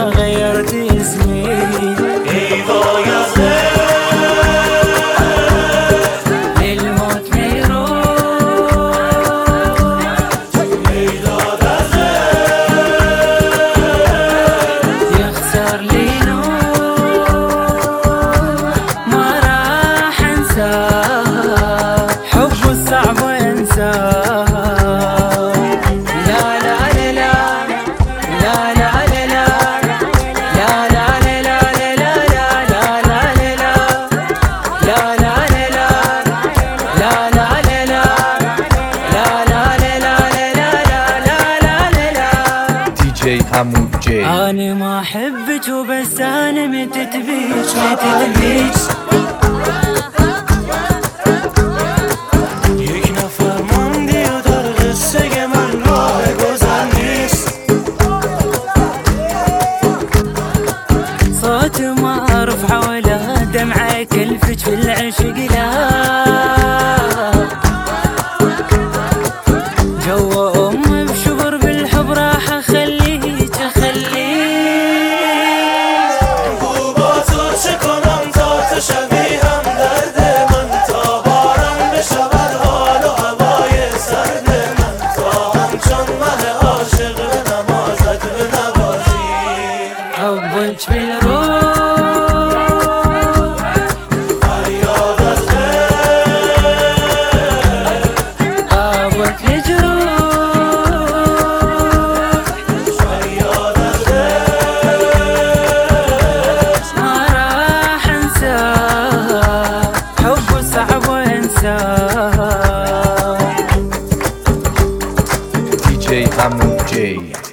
غيرت اسمي. ايوا يا زين للموت ميروح ميداد يخسر لي نور ما راح انساه، حب الصعب وانساه. لا لا لا لا لا لا لا لا لا لا لا لا لا لا لا دي جي عمو جي. أنا ما أحبك وبس أنا متى تبيك متى تبيك. یک نفر ماندی و در قصه من راه گذر نیست. صوت ما أرفع ولا دمعة كلفك في العشق لا. جو أمي بشبر بالحب راح أخليك با تو چه کنم تا تو شوی هم درد من، تا بارم بشود حال و هوای سرد من، تا همچون مه عاشق به نمازت بنوازی. حبك بالروح فریاد از دل آبك لجروح فریاد از دل ما راح انساه، حب صعب وانساه. دي جي عمو جي.